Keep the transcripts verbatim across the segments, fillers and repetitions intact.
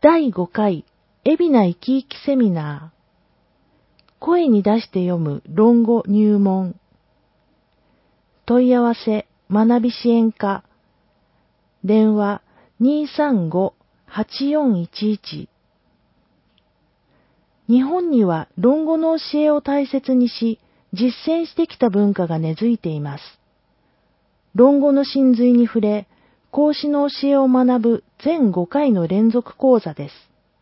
だいごかい海老名生き生きセミナー。声に出して読む論語入門。問い合わせ学び支援課。電話 にーさんご はちよんいちいち。日本には論語の教えを大切にし、実践してきた文化が根付いています。論語の真髄に触れ、孔子の教えを学ぶ全ごかいの連続講座です。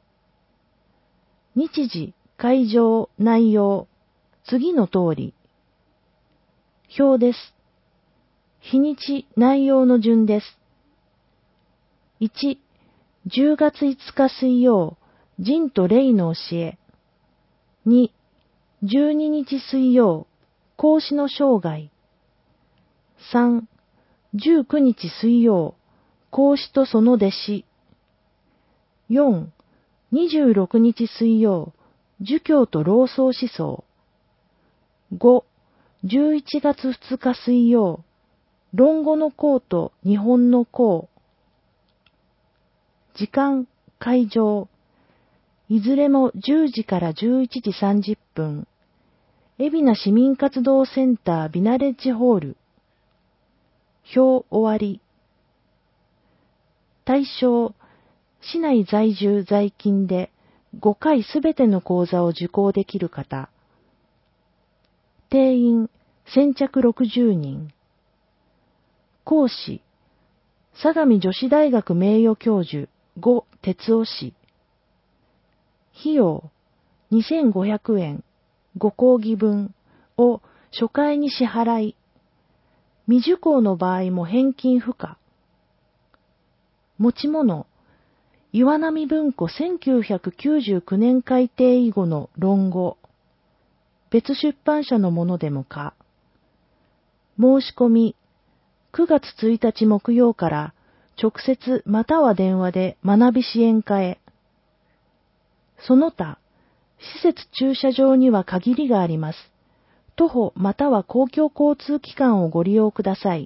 日時、会場、内容、次の通り。表です。日にち、内容の順です。いち、じゅうがついつか水曜、仁と礼の教え。に、じゅうににち水曜、孔子の生涯。さん、じゅうくにち水曜、孔子とその弟子。よん、にじゅうろくにち水曜、儒教と老荘思想。ご、じゅういちがつふつか水曜、論語の講と日本の講。時間、会場。いずれもじゅうじからじゅういちじさんじゅっぷん。海老名市民活動センタービナレッジホール。表終わり。対象、市内在住在勤でごかいすべての講座を受講できる方。定員、先着ろくじゅうにん。講師、相模女子大学名誉教授、呉哲夫氏。費用、にせんごひゃくえん、ご講義分を初回に支払い、未受講の場合も返金不可。持ち物、岩波文庫せんきゅうひゃくきゅうじゅうきゅうねん改訂以後の論語。別出版社のものでも可。申し込み、くがつついたち木曜から直接または電話で学び支援課へ。その他、施設駐車場には限りがあります。徒歩または公共交通機関をご利用ください。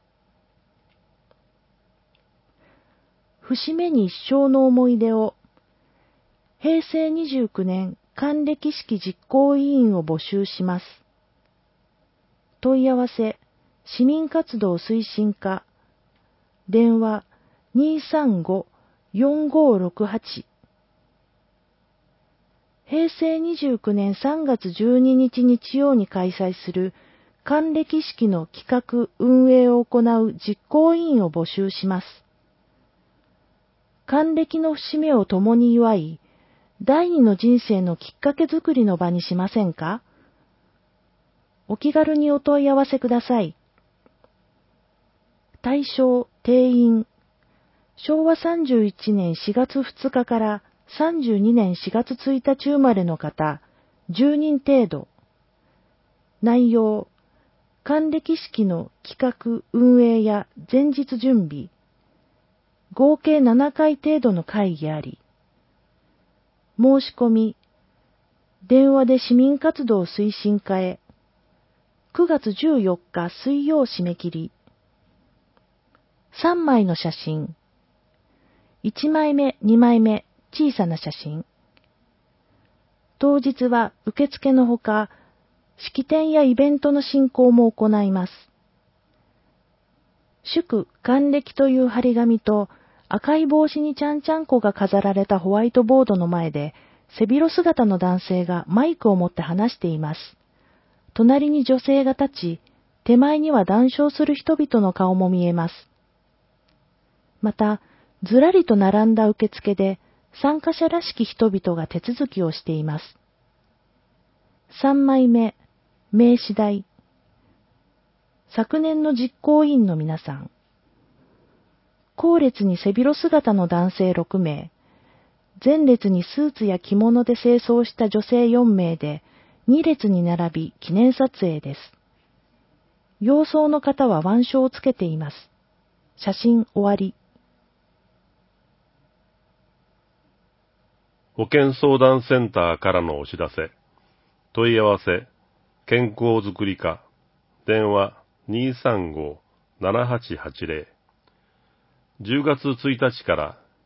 節目に一生の思い出を。へいせいにじゅうきゅうねん還暦式実行委員を募集します。問い合わせ、市民活動推進課。電話 にーさんご よんごろくはち。へいせいにじゅうきゅうねんさんがつじゅうににち日曜に開催する還暦式の企画・運営を行う実行委員を募集します。還暦の節目を共に祝い、第二の人生のきっかけづくりの場にしませんか？お気軽にお問い合わせください。対象・定員。しょうわさんじゅういちねんしがつふつかからさんじゅうにねんしがつついたち生まれの方、じゅうにん程度。内容、還暦式の企画・運営や前日準備。合計ななかい程度の会議あり。申し込み、電話で市民活動推進課へ。くがつじゅうよっか水曜締め切り。さんまいの写真。いちまいめ、にまいめ、小さな写真。当日は受付のほか、式典やイベントの進行も行います。祝還暦という張り紙と赤い帽子にちゃんちゃんこが飾られたホワイトボードの前で、背広姿の男性がマイクを持って話しています。隣に女性が立ち、手前には談笑する人々の顔も見えます。また、ずらりと並んだ受付で、参加者らしき人々が手続きをしています。さんまいめ、名刺代。昨年の実行委員の皆さん。後列に背広姿の男性ろくめい、前列にスーツや着物で清掃した女性よんめいで、に列に並び記念撮影です。洋装の方は腕章をつけています。写真終わり。 保健相談センターからのお知らせ。問い合わせ、健康づくり課。電話 にーさんご ななはちはちぜろ。じゅうがつついたちから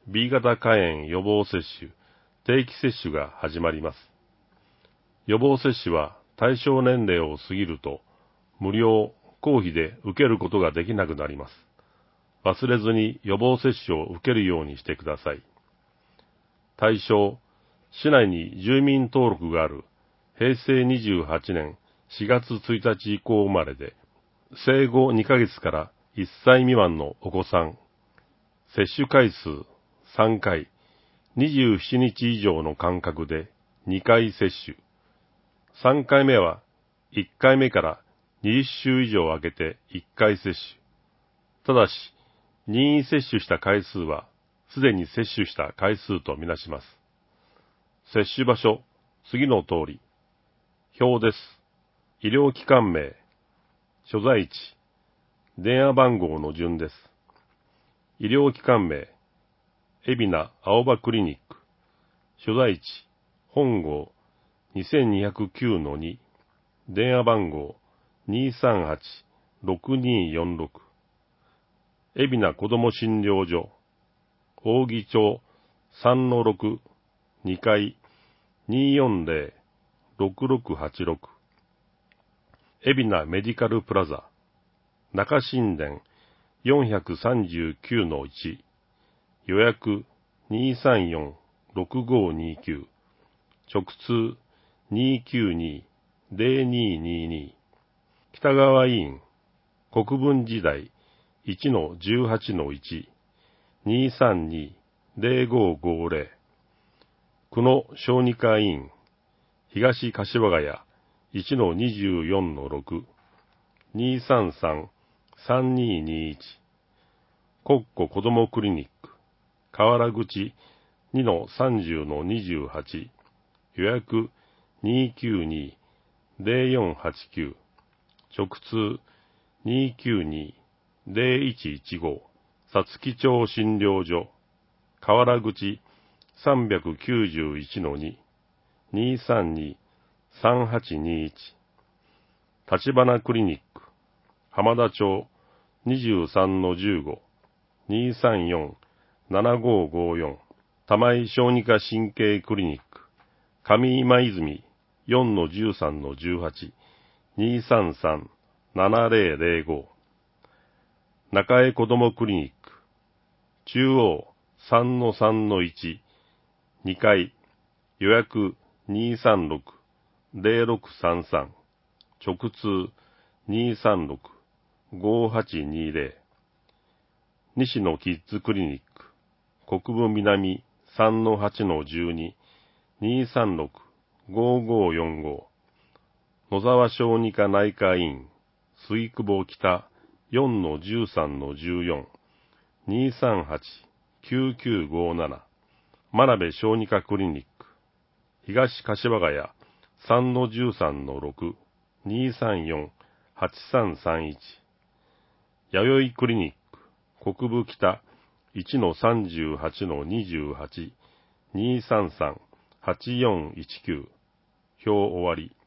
ビー 型肝炎予防接種、定期接種が始まります。予防接種は対象年齢を過ぎると、無料、公費で受けることができなくなります。忘れずに予防接種を受けるようにしてください。対象、市内に住民登録があるへいせいにじゅうはちねんしがつついたち以降生まれで、生後にかげつからいっさい未満のお子さん、接種回数さんかい、にじゅうしちにち以上の間隔でにかい接種、さんかいめはいっかいめからにじゅっしゅう以上空けていっかい接種。ただし、任意接種した回数はすでに接種した回数とみなします。接種場所、次の通り。表です。医療機関名、所在地、電話番号の順です。医療機関名、海老名青葉クリニック、所在地、本郷 にせんにひゃくきゅうのに、電話番号 にーさんはちろくにーよんろく、海老名子ども診療所、扇町 さんのろく、にかい、にーよんぜろろくろくはちろく、海老名メディカルプラザ、中新田 よんさんきゅうのいち、予約 にーさんよんろくごにきゅう、直通 にーきゅうにーぜろにーにーにー、北川医院、国分寺台 いちのじゅうはちのいち、にーさんにーぜろごごぜろ、久野小児科医院、東柏ヶ谷 いちのにじゅうよんのろく、にーさんさんさんにーにーいち、国庫子どもクリニック、河原口 にのさんじゅうのにじゅうはち、予約 にーきゅうにーぜろよんはちきゅう、直通 にーきゅうにーぜろいちいちご、さつき町診療所、河原口 さんきゅういちのに、にーさんにーさんはちにーいち、立花クリニック、浜田町 にじゅうさんのじゅうご、にーさんよんななごごよん、玉井小児科神経クリニック、上今泉 よんのじゅうさんのじゅうはち、にーさんさんななぜろぜろご、中江子どもクリニック、中央 さんのさんのいち、にかい、予約 にーさんろくぜろろくさんさん、直通 にーさんろくごはちにーぜろ、西野キッズクリニック、国分南 さんのはちのじゅうに、にーさんろくごごよんご、野沢小児科内科医院、水久保北 よんのじゅうさんのじゅうよん、にーさんはちきゅうきゅうごなな、真鍋小児科クリニック、東柏ヶ谷 さんのじゅうさんのろく、にーさんよんはちさんさんいち、弥生クリニック、国分北 いちのさんじゅうはちのにじゅうはち、にーさんさんはちよんいちきゅう、表終わり。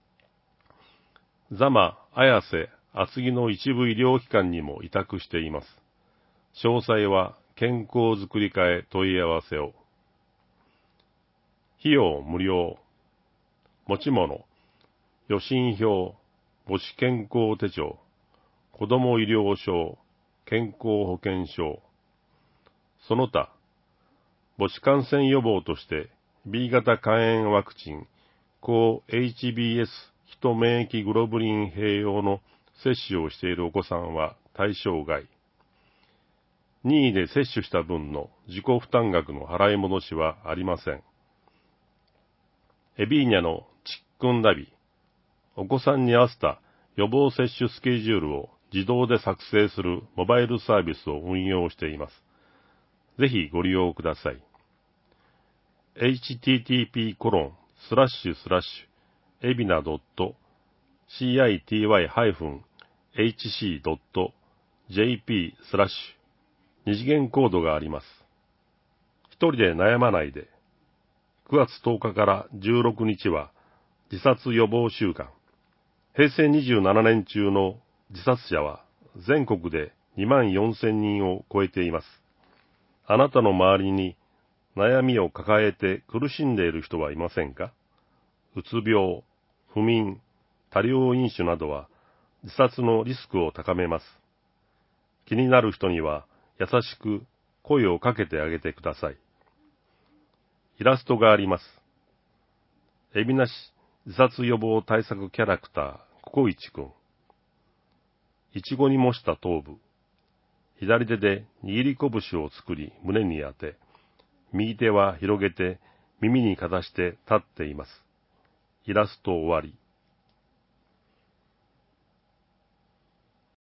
座間、綾瀬、厚木の一部医療機関にも委託しています。詳細は健康づくり課へ問い合わせを。費用無料。持ち物、予診票、母子健康手帳、子ども医療証、健康保険証。その他、母子感染予防として ビー 型肝炎ワクチン、抗 エイチビーエス ヒト免疫グロブリン併用の接種をしているお子さんは対象外。任意で接種した分の自己負担額の払い戻しはありません。エビーニャのちっくんナビ、お子さんに合わせた予防接種スケジュールを自動で作成するモバイルサービスを運用しています。ぜひご利用ください。エイチティーティーピーコロンスラッシュスラッシュエビナドットシーアイティーワイハイフンエイチシードットジェーピースラッシュ二次元コードがあります。一人で悩まないで。くがつとおかからじゅうろくにちは自殺予防週間。へいせいにじゅうななねん中の自殺者は全国でにまんよんせんにんを超えています。 あなたの周りに悩みを抱えて苦しんでいる人はいませんか？うつ病、不眠、多量飲酒などは自殺のリスクを高めます。気になる人には優しく声をかけてあげてください。イラストがあります。海老名市自殺予防対策キャラクター、ココイチくん。いちごに模した頭部。左手で握り拳を作り胸に当て、右手は広げて耳にかざして立っています。イラスト終わり。